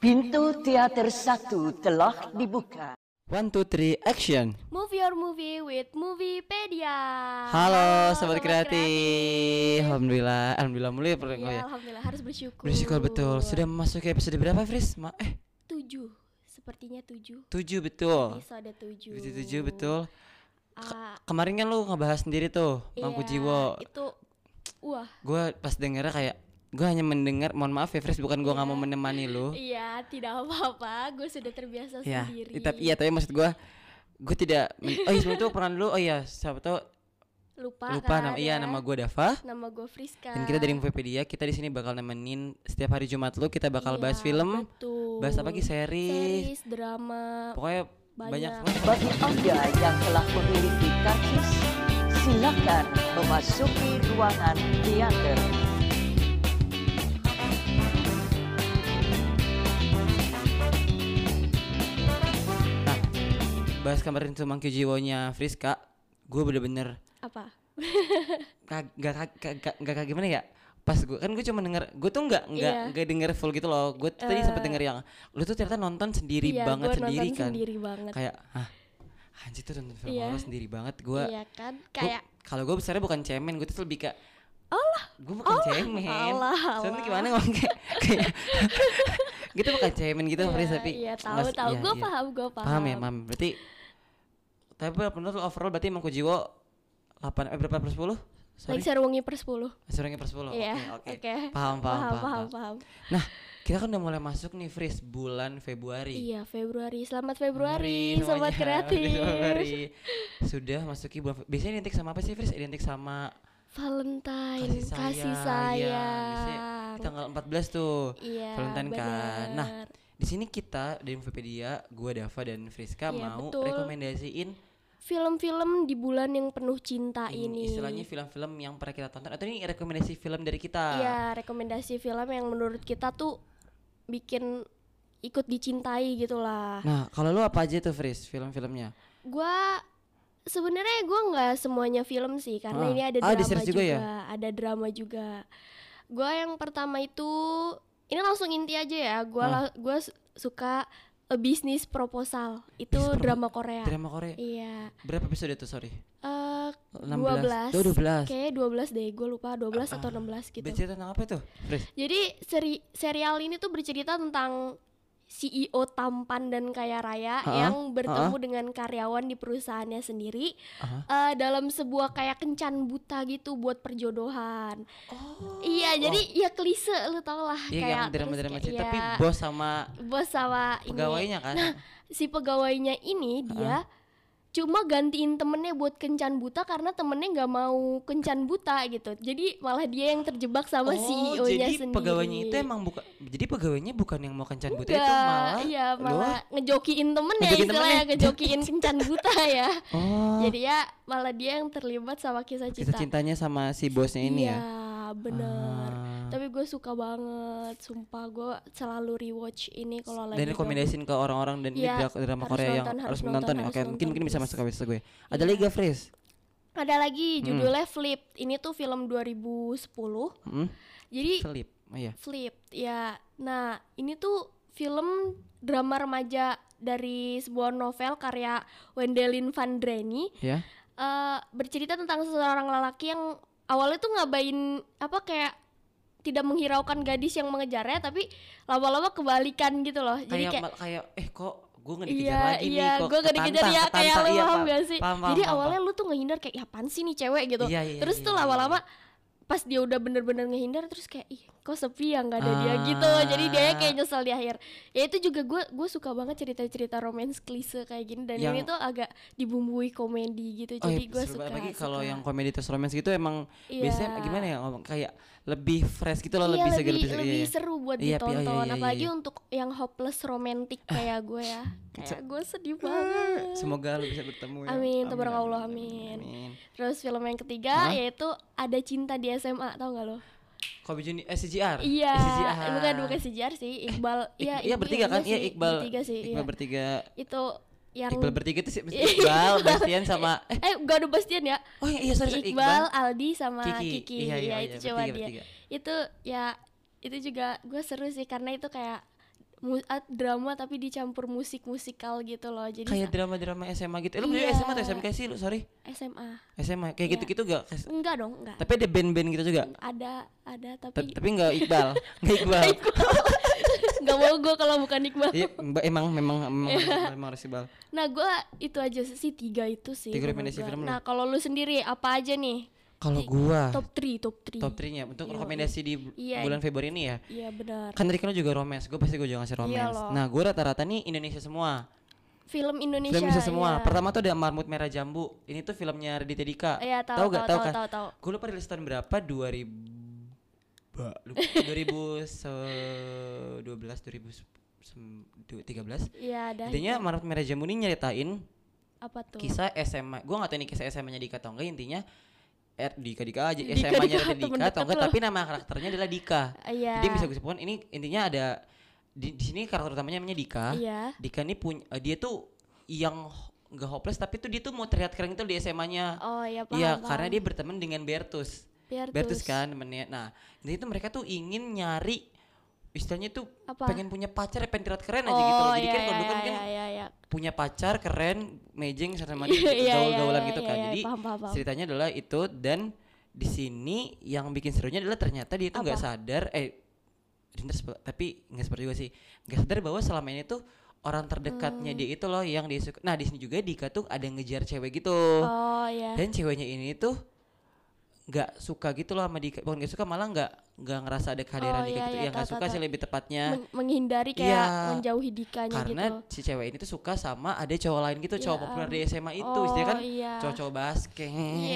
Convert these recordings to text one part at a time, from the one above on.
Pintu teater 1 telah dibuka. 1, 2, 3, action. Move your movie with Moviepedia. Halo sobat kreatif. Alhamdulillah mulu ya Ya, alhamdulillah harus bersyukur. Bersyukur betul. Sudah memasuki episode berapa, Fris? 7. Sepertinya 7. 7 betul. Episode 7. Episode 7 betul. Kemarin kan lu ngebahas sendiri tuh, Mangku Jiwo. Itu wah. Gue pas dengernya kayak gue hanya mendengar, mohon maaf ya Fris, bukan gue nggak mau menemani lu. Iya, tidak apa-apa. Gue sudah terbiasa Ya, sendiri. tapi maksud gue tidak. Oh iya sebelum itu pernah dulu. Oh iya, siapa tahu lupa nama kan, nama gue Dava. Nama gue Friska. Dan kita dari Moviepedia, kita di sini bakal nemenin setiap hari Jumat lu, kita bakal bahas film. Betul. Bahas apa lagi? Series, drama. pokoknya banyak. Bagi Anda yang telah memiliki karcis, silakan memasuki ruangan teater. Bahas kemarin tuh Mangku Jiwonya Friska, gue bener-bener Apa? gak gimana ya. Pas gue cuma denger, gue tuh nggak denger full gitu loh. Gue tadi sempet denger yang lu tuh ternyata nonton sendiri banget, sendiri kan. Sendiri banget. Kayak anjir tuh nonton film horor sendiri banget. Gue kan kayak kalau gue besarnya bukan cemen, gue tuh lebih kayak gue bukan cemen. Soalnya gimana ngomong kayak gitu, bukan cemen gitu, Fris, tapi iya tahu gue paham. Paham ya, Mam. Berarti tapi menurut lo overall berarti Mangku Jiwo 8 berapa per 10? Like Serwangi per 10. Serwangi per 10. Iya, Oke. Paham. Nah, kita kan udah mulai masuk nih, Fris, bulan Februari. Iya, Februari. Selamat Februari, sobat kreatif. Februari. Sudah masuki bulan. Biasanya identik sama apa sih, Fris? Identik sama Valentine, kasih sayang. Biasanya tanggal 14 tuh. Iya, Valentine bener. kan. Nah, di sini kita dari Moviepedia, gua Dava dan Friska mau rekomendasiin film-film di bulan yang penuh cinta ini. Istilahnya film-film yang pernah kita tonton, atau ini rekomendasi film dari kita? Iya, rekomendasi film yang menurut kita tuh bikin ikut dicintai gitu lah. Nah, kalau lu apa aja tuh, Fris, film-filmnya? Sebenarnya gue nggak semuanya film sih, karena ini ada drama juga ya? Ada drama juga. Gue yang pertama itu, ini langsung inti aja ya. Gue suka A Business Proposal. Itu drama Korea. Drama Korea. Iya. Berapa episode tuh, sorry? 12. 12. Kayaknya 12 deh, gue lupa 12 atau 16 gitu. Bercerita tentang apa tuh, Fris? Jadi serial ini tuh bercerita tentang CEO tampan dan kaya raya yang bertemu dengan karyawan di perusahaannya sendiri dalam sebuah kayak kencan buta gitu buat perjodohan. Iya, jadi ya klise lu tau lah, kayak drama-drama sih, tapi bos sama pegawainya kan. Nah, si pegawainya ini dia cuma gantiin temennya buat kencan buta karena temennya nggak mau kencan buta gitu. Jadi malah dia yang terjebak sama CEO-nya sendiri. Pegawainya itu emang jadi pegawainya bukan yang mau kencan buta, itu malah ngejokiin temennya, istilahnya ngejokiin kencan buta ya. Jadi ya malah dia yang terlibat sama kisah cintanya sama si bosnya ini ya. Iya bener. Tapi gue suka banget, sumpah gue selalu rewatch ini kalau lagi. Dan rekomendasiin ke orang-orang, dan ini drama Korea yang harus menonton ya. Oke, mungkin bisa masuk ke list gue. Ada lagi gak, Fris? Ada lagi, judulnya Flip. Ini tuh film 2010. Jadi Flip, ya. Nah, ini tuh film drama remaja dari sebuah novel karya Wendelin Van Dreni. Bercerita tentang seorang lelaki yang awalnya tuh ngabain kayak tidak menghiraukan gadis yang mengejarnya, tapi lama-lama kebalikan gitu loh. Jadi kayak kok gue gak dikejar lagi nih, kok gue gak dikejar ya, kayak lu paham gak sih? Jadi awalnya lu tuh ngehindar kayak, ya apaan sih nih cewek gitu. Terus tuh lama-lama pas dia udah bener-bener ngehindar, terus kayak kok sepi ya, nggak ada dia gitu. Jadi dia kayak nyesel di akhir. Ya itu juga gue suka banget cerita-cerita romance klise kayak gini, dan ini tuh agak dibumbui komedi gitu. Jadi gue suka. Lagi kalau yang komedi terus romance gitu emang biasanya gimana ya, ngomong kayak lebih fresh gitu loh, lebih segar, lebih seru buat ditonton. Apalagi untuk yang hopeless romantic kayak gue ya. Kayak gue sedih banget. Semoga lu bisa bertemu ya. Amin, tabarakallah, amin. Terus film yang ketiga yaitu Ada Cinta di SMA, tau gak lo? Kobe Juni CGR. Iya, bukan CGR sih, Iqbal. Iya bertiga kan? Iya, Iqbal. Bertiga sih. Iqbal bertiga. Itu yang Iqbal bertiga itu sih Iqbal, Bastian sama gak ada Bastian ya. Oh iya sorry, Iqbal, Aldi sama Kiki. Iya, itu coba dia. Itu ya, itu juga gue seru sih karena itu kayak drama tapi dicampur musikal gitu loh. Jadi kayak drama-drama SMA gitu. Lu juga SMA atau SMK sih lu? Sorry. SMA kayak gitu-gitu gak? Enggak dong, enggak. Tapi ada band-band gitu juga? Ada tapi enggak Iqbal. Enggak Iqbal. Enggak mau gue kalau bukan Iqbal. Iya, memang harus Iqbal. Nah, gue itu aja sih 3 itu sih. 3 rekomendasi film lu. Nah, kalau lu sendiri apa aja nih? Kalau gua top 3-nya untuk rekomendasi di bulan Februari ini ya. Iya benar. Kan tadi kan lu juga romance, gua pasti juga ngasih romance. Nah, gua rata-rata nih Indonesia semua. Film Indonesia semua. Pertama tuh ada Marmut Merah Jambu. Ini tuh filmnya Raditya Dika. Iya, tahu kan? Gua lupa rilis tahun berapa, 2013. Iya, ada. Intinya Marmut Merah Jambu ini nyeritain apa tuh? Kisah SMA. Gua enggak tahu ini kisah SMA-nya Dika atau enggak, intinya Dika aja SMA-nya Dika atau enggak, tapi nama karakternya adalah Dika. Iya. Jadi bisa gue simpulkan ini intinya ada di sini karakter utamanya namanya Dika. Iya. Dika ini punya dia tuh yang enggak hopeless tapi tuh dia tuh mau terlihat keren itu di SMA-nya. Oh iya, paham. Iya, karena dia berteman dengan Bertus kan temennya. Nah, itu mereka tuh ingin nyari istilahnya tuh pengen punya pacar, pengen terlihat keren aja gitu loh. Jadi kan kalau dulu kan punya pacar keren, mejeng sama dia gaul-gaulan gitu kan. Jadi paham. ceritanya adalah itu, dan di sini yang bikin serunya adalah ternyata dia itu nggak sadar tapi nggak seperti juga sih, nggak sadar bahwa selama ini tuh orang terdekatnya dia itu loh yang dia suka. Nah, di sini juga Dika tuh ada ngejar cewek gitu. Dan ceweknya ini tuh nggak suka gitu loh sama Dika, bukan nggak suka, malah nggak ngerasa ada kehadiran Dika gitu, yang nggak suka sih lebih tepatnya menghindari kayak menjauhi Dikanya karena gitu. si cewek ini tuh suka sama ada cowok lain gitu, cowok populer di SMA itu, istilahnya kan cowok basket,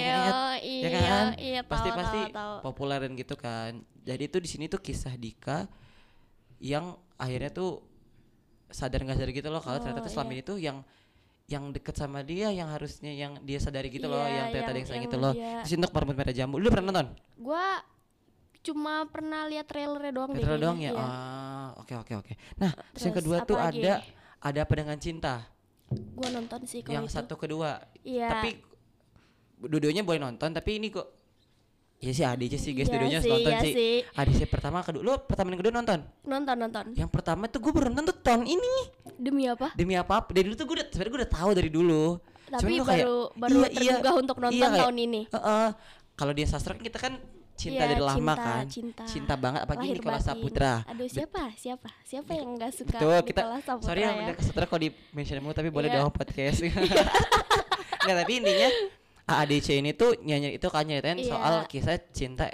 ya kan, pasti popularin gitu kan. Jadi itu di sini tuh kisah Dika yang akhirnya tuh sadar nggak sadar gitu loh kalau ternyata tuh selama ini tuh yang deket sama dia, yang harusnya yang dia sadari gitu loh, yang ternyata ada yang sayang gitu loh. Terus untuk Marmut Merah Jambu, lu pernah nonton? Gua cuma pernah lihat trailernya doang. Trailer doang ya. Oke. Nah, terus yang kedua tuh ada Apa Dengan Cinta. Gua nonton sih kalau yang itu. 1 kedua. Iya. Tapi dua-duanya boleh nonton, tapi ini kok ya sih ADC sih guys, dua-duanya harus nonton sih. ADC pertama kedua. Lu pertama dan kedua nonton? Nonton. Yang pertama tuh gue baru nonton tuh tahun ini. Demi apa? Dari dulu tuh gue udah tahu dari dulu. Tapi baru tergugah untuk nonton tahun ini. Kalau di sastra kan kita kan cinta dari lama kan. Cinta banget, apalagi Nicholas Saputra. Aduh, siapa yang enggak suka Nicholas Saputra? Sorry yang Nicholas Saputra kalau di mention mulu, tapi boleh dong podcast. Enggak, tapi intinya AADC ini tuh nyanyi itu kan nyeritain soal kisah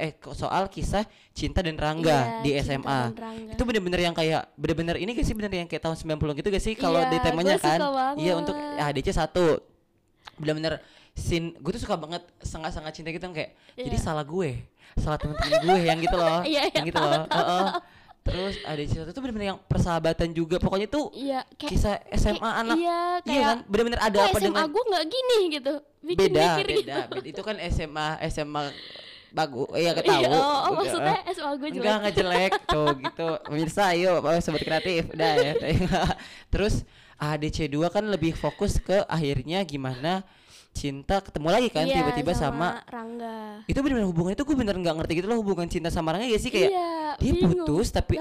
cinta dan Rangga di SMA. Itu bener-bener yang kayak ini gak sih, bener yang kayak tahun 90 gitu gak sih kalau di temanya kan. Iya, untuk AADC 1 bener-bener scene gue tuh suka banget, sangat-sangat cinta gitu kayak jadi salah temen-temen gue yang gitu loh. Yang gitu loh. Terus ada di situ tuh benar-benar yang persahabatan juga, pokoknya tuh kisah SMA anak. Iya kan, benar-benar ada apa dengan SMA gue nggak gini gitu. Beda. Itu kan SMA bagus, ketahu. Maksudnya SMA gue jelek. Enggak jelek tuh gitu. Pemirsa, ayo sobat kreatif, udah ya. Terus ADC 2 kan lebih fokus ke akhirnya gimana cinta ketemu lagi kan tiba-tiba sama Rangga. Itu benar-benar hubungannya tuh gue bener nggak ngerti gitu loh, hubungan cinta sama Rangga ya sih, kayak dia putus tapi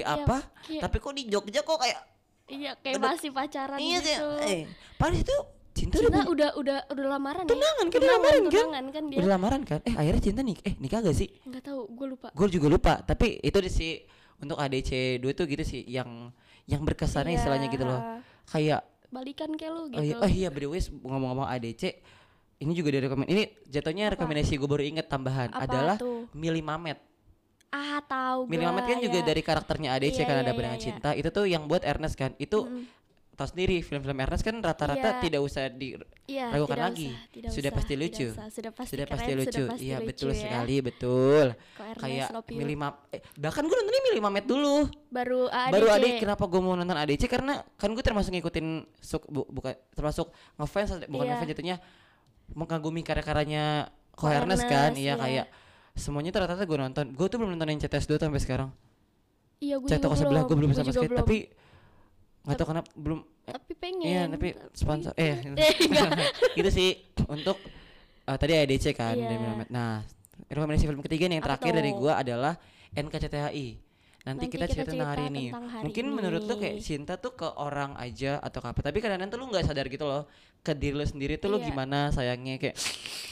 tapi kok di Jogja kok kayak kayak masih pacaran gitu. Padahal itu cinta udah lamaran tunangan kan dia. Udah lamaran kan, akhirnya cinta nikah gak sih? Nggak tahu, gue lupa. Gue juga lupa, tapi itu sih untuk ADC 2 tuh gitu sih yang berkesannya istilahnya gitu loh, kayak balikan kayak lu gitu. Iya, by the way, ngomong-ngomong ADC, ini juga dari ini jatuhnya rekomendasi gue baru inget tambahan adalah Mili Mamet. Tahu gue. Mili Mamet kan juga dari karakternya ADC kan ada Dengan Cinta. Itu tuh yang buat Ernest kan. Itu tahu sendiri film-film Ernest kan rata-rata tidak usah diragukan lagi. Sudah pasti lucu. Sudah pasti lucu. Iya, betul sekali, betul. Kayak Mili Mamet. Bahkan gue nontonnya Mili Mamet dulu. Baru ADC. Kenapa gue mau nonton ADC? Karena kan gue termasuk ngikutin bukan termasuk ngefans, bukan ngefans jatuhnya, mengagumi karya-karyanya Ko Ernest kan. Iya, kayak semuanya rata-rata gue nonton. Gue tuh belum nontonin CTS 2 sampai sekarang. Iya, gue Toko sebelah gue belum sama sekali, tapi nggak tahu kenapa belum. Tapi pengen. Iya, tapi sponsor gitu sih untuk tadi ADC kan. Nah, rekomendasi film ketiga yang terakhir dari gue adalah NKCTHI. Nanti kita cerita tentang hari ini. Mungkin menurut lo kayak cinta tuh ke orang aja atau apa, tapi kadang-kadang tuh lo nggak sadar gitu loh ke diri lo sendiri tuh lo gimana sayangnya kayak.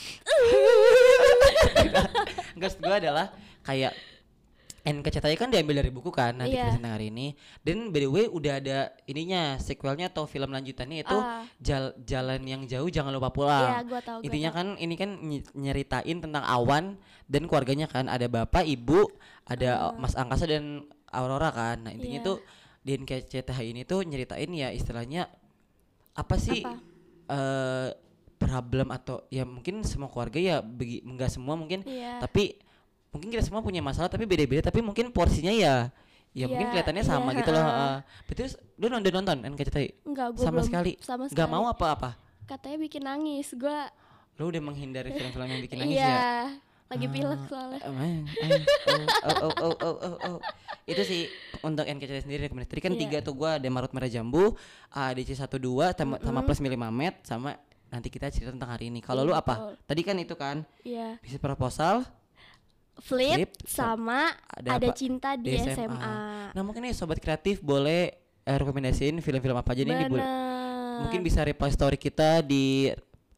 Enggak, gue adalah kayak NKCTI kan diambil dari buku kan, nanti kita tentang hari ini. Dan by the way udah ada ininya, sequelnya atau film lanjutannya itu Jalan yang Jauh Jangan Lupa Pulang. Gua tahu, intinya kan ini kan nyeritain tentang Awan dan keluarganya kan, ada bapak, ibu, ada Mas Angkasa dan Aurora kan. Nah intinya tuh di NKCTI ini tuh nyeritain ya istilahnya apa sih problem atau ya mungkin semua keluarga ya enggak semua mungkin tapi mungkin kita semua punya masalah tapi beda-beda, tapi mungkin porsinya ya mungkin kelihatannya sama gitu loh. Betul, lu nonton NKCTI? Enggak, sama sekali. Enggak mau apa-apa. Katanya bikin nangis, gua. Lu udah menghindari film-film yang bikin nangis ya? Lagi pilek soalnya. Itu sih untuk NKCTI sendiri rekomendasi. Tadi kan 3 tuh gua ada Marut Merah Jambu, ADC 12 sama Plus Mili Mamet sama nanti kita cerita tentang hari ini. Kalau lu apa? Tadi kan itu kan? Iya. Bisnis Proposal, Flip sama ada Cinta di SMA. Nah mungkin nih sobat kreatif boleh rekomendasiin film-film apa aja nih mungkin bisa reply story kita di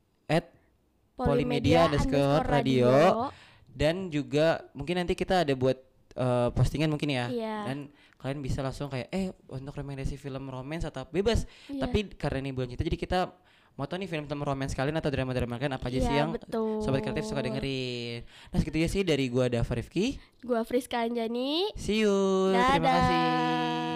@polimedia_radio dan juga mungkin nanti kita ada buat postingan mungkin ya. Dan kalian bisa langsung kayak untuk rekomendasi film romance atau bebas. Tapi karena ini bulan cinta jadi kita mau tau nih film-film romance kalian atau drama-drama kalian apa aja sih yang sobat kreatif suka dengerin. Nah segitu ya sih dari gua Dava Rifki, gua Friska Anjani. See you. Dadah. Terima kasih.